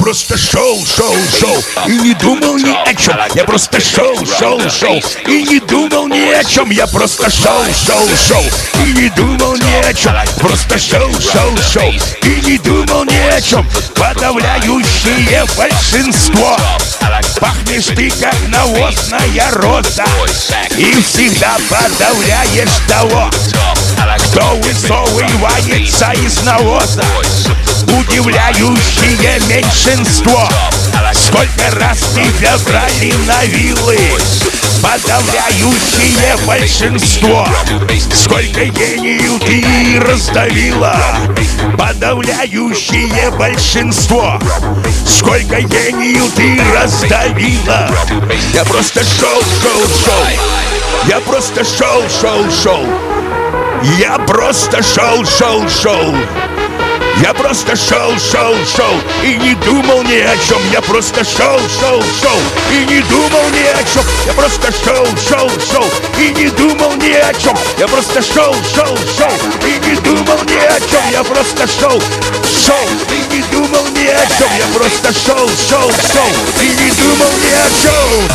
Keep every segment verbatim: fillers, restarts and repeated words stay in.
просто шел, шел, шел и не думал ни о чем. Я просто шел, шел, шел и не думал ни о чем. Я просто шел, шел, шел и не думал ни о чем. Просто шел, шел, шел и не думал ни о чем. Подавляющее большинство. Пахнешь ты, как навозная роза, и всегда подавляешь того, кто высовывается из навоза. Удивляющее меньшинство. Сколько раз тебя брали на вилы. Подавляющее большинство. Сколько гению ты раздавила. Подавляющее большинство. Сколько гению ты раздавила. Я просто шел, шел, шел. Я просто шел, шел, шел. Я просто шел, шел, шел. Я просто шел, шел, шел и не думал ни о чем. Я просто шел, шел, шел и не думал ни о чем. Я просто шел, шел, шел и не думал ни о чем. Я просто шел, шел, шел и не думал ни о чем. Я просто шел, шел и не думал ни о чем. Я просто шел, шел, шел и не думал ни о чем.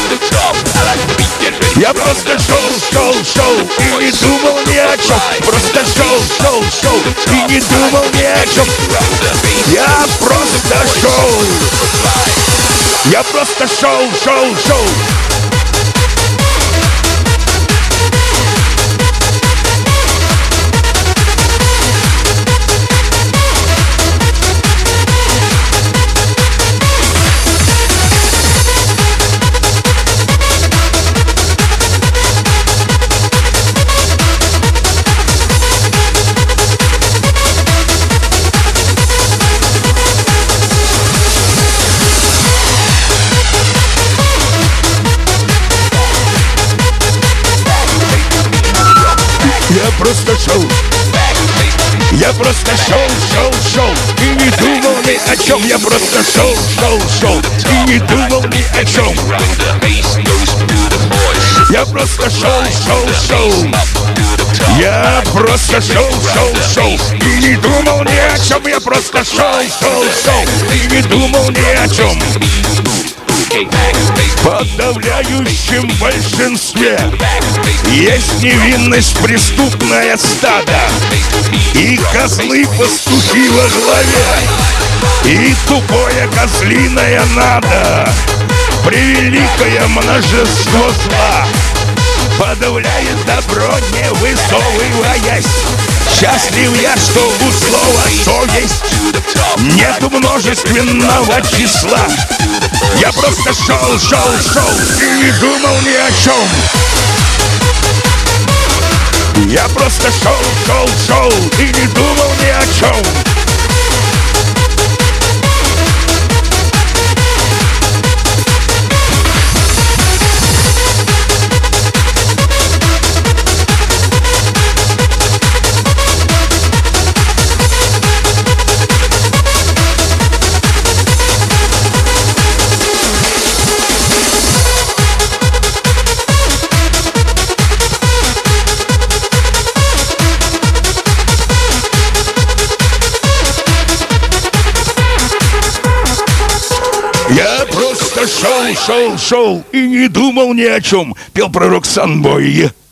Я просто шел, шел, шел и не думал ни о чем. Просто шел, шел, шел и не думал ни о чем. Я просто шел. Я просто шел, шел, шел. Я просто шел. Я просто шел, шел, шел и не думал ни о чем. Я просто шел, шел, шел и не думал ни о чем. Я просто шел, шел, шел. Я просто шел, шел, шел и не думал ни о чем. Я просто шел, шел, шел и не думал ни о чем. В подавляющем большинстве есть невинность, преступное стадо и козлы-пастухи во главе, и тупое козлиное надо. Превеликое множество зла подавляет добро, не высовываясь. Счастлив я, что у слова совесть нету множественного числа. Я просто шел, шел, шел и не думал ни о чем. Я просто шел, шел, шел и не думал ни о чем. Я просто шел, шел, шел и не думал ни о чем. Пел пророк Санбой.